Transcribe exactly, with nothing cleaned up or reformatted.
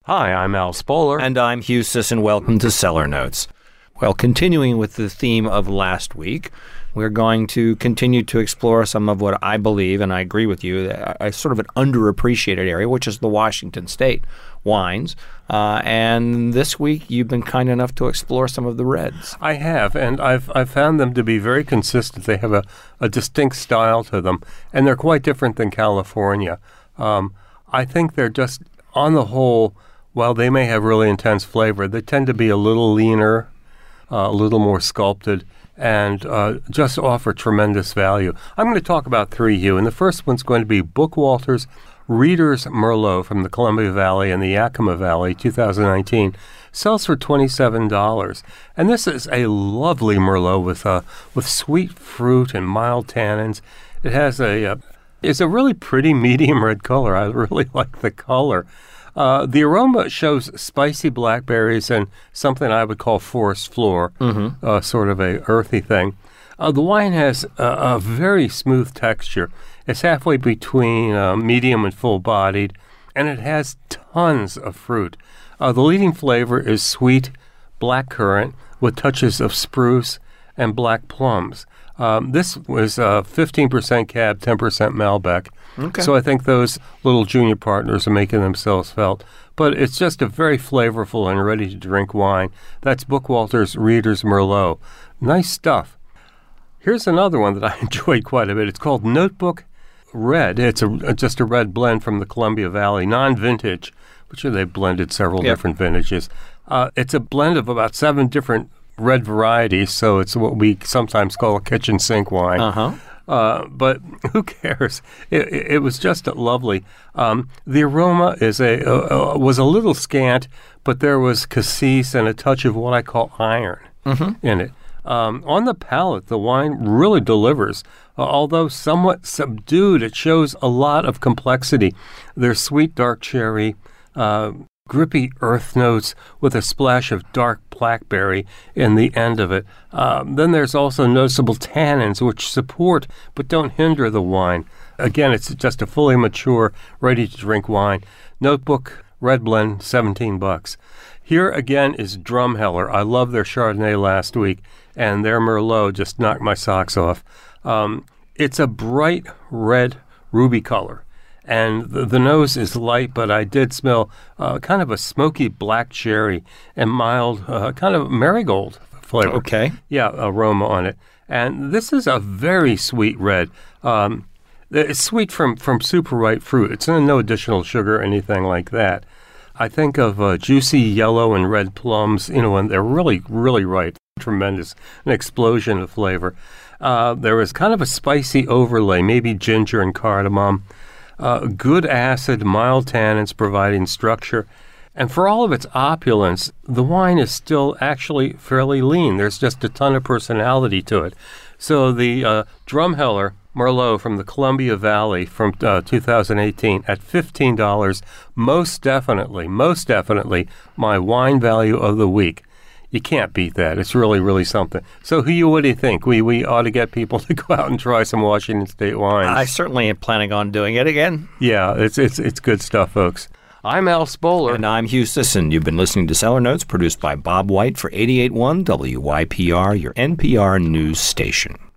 Hi, I'm Al Spoler. And I'm Hugh Sisson. Welcome to Cellar Notes. Well, continuing with the theme of last week, we're going to continue to explore some of what I believe, and I agree with you, a, a sort of an underappreciated area, which is the Washington State wines. Uh, and this week, you've been kind enough to explore some of the reds. I have, and I've I've found them to be very consistent. They have a, a distinct style to them, and they're quite different than California. Um, I think they're just, on the whole, while they may have really intense flavor, they tend to be a little leaner, uh, a little more sculpted, and uh, just offer tremendous value. I'm going to talk about three, Hugh, and the first one's going to be Bookwalter's Reader's Merlot from the Columbia Valley and the Yakima Valley, two thousand nineteen. Sells for twenty-seven dollars. And this is a lovely Merlot with uh, with sweet fruit and mild tannins. It has a, uh, it's a really pretty medium red color. I really like the color. Uh, the aroma shows spicy blackberries and something I would call forest floor, mm-hmm. uh, sort of a earthy thing. Uh, the wine has a, a very smooth texture. It's halfway between uh, medium and full-bodied, and it has tons of fruit. Uh, the leading flavor is sweet blackcurrant with touches of spruce and black plums. Um, this was uh, fifteen percent Cab, ten percent Malbec. Okay. So I think those little junior partners are making themselves felt. But it's just a very flavorful and ready-to-drink wine. That's Bookwalter's Reader's Merlot. Nice stuff. Here's another one that I enjoyed quite a bit. It's called Notebook Red. It's a, just a red blend from the Columbia Valley, non-vintage, which they've blended several yep. different vintages. Uh, it's a blend of about seven different red varieties, so it's what we sometimes call a kitchen sink wine. Uh-huh. Uh, but who cares? It, it, it was just lovely. Um, the aroma is a uh, uh, was a little scant, but there was cassis and a touch of what I call iron mm-hmm. in it. Um, on the palate, the wine really delivers. Uh, although somewhat subdued, it shows a lot of complexity. There's sweet dark cherry, uh, grippy earth notes with a splash of dark blackberry in the end of it. Um, then there's also noticeable tannins which support but don't hinder the wine. Again, it's just a fully mature, ready-to-drink wine. Notebook Red Blend, seventeen bucks. Here again is Drumheller. I loved their Chardonnay last week, and their Merlot just knocked my socks off. Um, it's a bright red ruby color. And the, the nose is light, but I did smell uh, kind of a smoky black cherry and mild uh, kind of marigold flavor. Okay. Yeah, aroma on it. And this is a very sweet red. Um, it's sweet from, from super ripe fruit. It's no additional sugar or anything like that. I think of uh, juicy yellow and red plums, you know, and they're really, really ripe. Tremendous. An explosion of flavor. Uh, there was kind of a spicy overlay, maybe ginger and cardamom. Uh, good acid, mild tannins providing structure. And for all of its opulence, the wine is still actually fairly lean. There's just a ton of personality to it. So the uh, Drumheller Merlot from the Columbia Valley from uh, two thousand eighteen at fifteen dollars, most definitely, most definitely my wine value of the week. You can't beat that. It's really, really something. So, Hugh, what do you think? We we ought to get people to go out and try some Washington State wines. I certainly am planning on doing it again. Yeah, it's it's it's good stuff, folks. I'm Al Spoler. And I'm Hugh Sisson. You've been listening to Cellar Notes, produced by Bob White for eighty-eight point one W Y P R, your N P R news station.